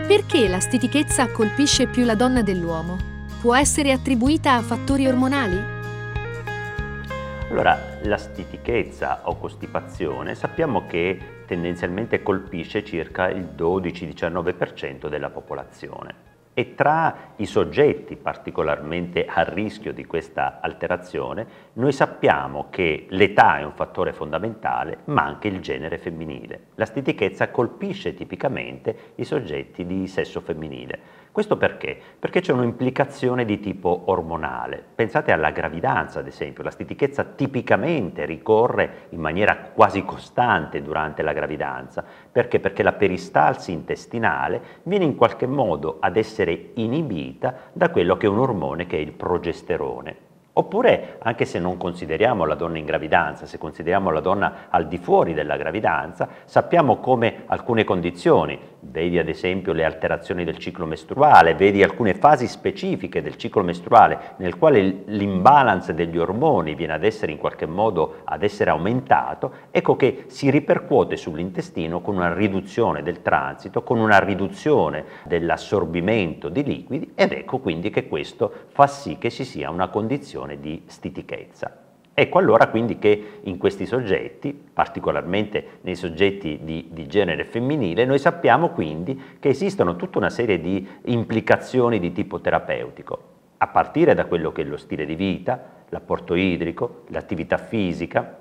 Perché la stitichezza colpisce più la donna dell'uomo? Può essere attribuita a fattori ormonali? Allora, la stitichezza o costipazione sappiamo che tendenzialmente colpisce circa il 12-19% della popolazione. E tra i soggetti particolarmente a rischio di questa alterazione, noi sappiamo che l'età è un fattore fondamentale, ma anche il genere femminile. La stitichezza colpisce tipicamente i soggetti di sesso femminile. Questo perché? Perché c'è un'implicazione di tipo ormonale. Pensate alla gravidanza, ad esempio. La stitichezza tipicamente ricorre in maniera quasi costante durante la gravidanza. Perché? Perché la peristalsi intestinale viene in qualche modo ad essere inibita da quello che è un ormone che è il progesterone. Oppure, anche se non consideriamo la donna in gravidanza, se consideriamo la donna al di fuori della gravidanza, sappiamo come alcune condizioni, vedi ad esempio le alterazioni del ciclo mestruale, vedi alcune fasi specifiche del ciclo mestruale nel quale l'imbalance degli ormoni viene ad essere in qualche modo ad essere aumentato, ecco che si ripercuote sull'intestino con una riduzione del transito, con una riduzione dell'assorbimento di liquidi ed ecco quindi che questo fa sì che ci sia una condizione di stitichezza. Ecco allora quindi che in questi soggetti, particolarmente nei soggetti di genere femminile, noi sappiamo quindi che esistono tutta una serie di implicazioni di tipo terapeutico, a partire da quello che è lo stile di vita, l'apporto idrico, l'attività fisica,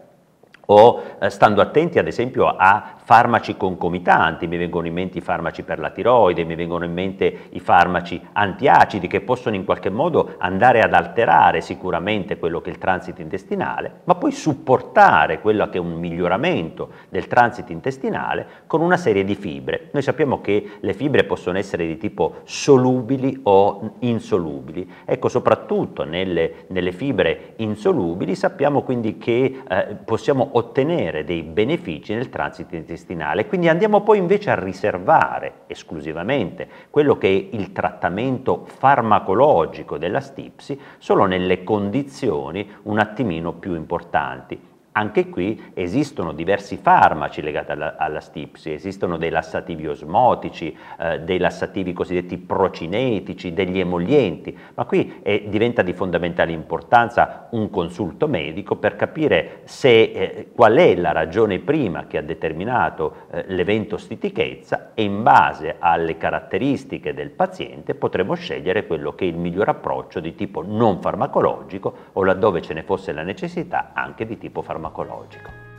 o stando attenti ad esempio a farmaci concomitanti, mi vengono in mente i farmaci per la tiroide, mi vengono in mente i farmaci antiacidi che possono in qualche modo andare ad alterare sicuramente quello che è il transito intestinale, ma poi supportare quello che è un miglioramento del transito intestinale con una serie di fibre. Noi sappiamo che le fibre possono essere di tipo solubili o insolubili, ecco soprattutto nelle fibre insolubili sappiamo quindi che possiamo ottenere dei benefici nel transito intestinale, quindi andiamo poi invece a riservare esclusivamente quello che è il trattamento farmacologico della stipsi solo nelle condizioni un attimino più importanti. Anche qui esistono diversi farmaci legati alla stipsi, esistono dei lassativi osmotici, dei lassativi cosiddetti procinetici, degli emolienti, ma qui diventa di fondamentale importanza un consulto medico per capire se, qual è la ragione prima che ha determinato l'evento stitichezza e in base alle caratteristiche del paziente potremo scegliere quello che è il miglior approccio di tipo non farmacologico o laddove ce ne fosse la necessità anche di tipo farmacologico.